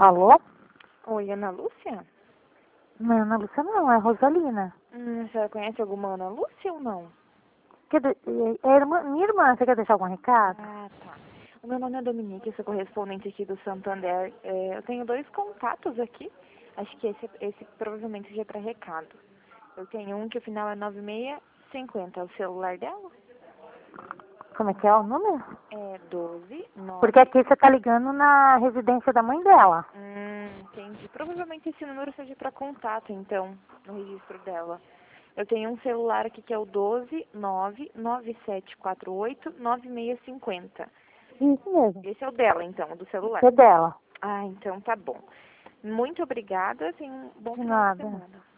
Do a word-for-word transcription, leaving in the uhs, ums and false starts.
Alô? Oi, Ana Lúcia? Não, Ana Lúcia não, é Rosalina. Hum, a senhora conhece alguma Ana Lúcia ou não? Quer de... é a irmã... Minha irmã, você quer deixar algum recado? Ah, tá. O meu nome é Dominique, eu sou correspondente aqui do Santander. É, eu tenho dois contatos aqui. Acho que esse, esse provavelmente seja para recado. Eu tenho um que o final é nove seis cinco zero. É o celular dela? Como é que é o número? É doze nove. Porque aqui você tá ligando na residência da mãe dela. Hum, entendi. Provavelmente esse número seja para contato, então, no registro dela. Eu tenho um celular aqui que é o doze nove nove sete quatro oito nove seis cinco zero. Isso mesmo. Esse é o dela, então, o do celular. É dela. Ah, então tá bom. Muito obrigada, tenha um bom De final de nada. semana.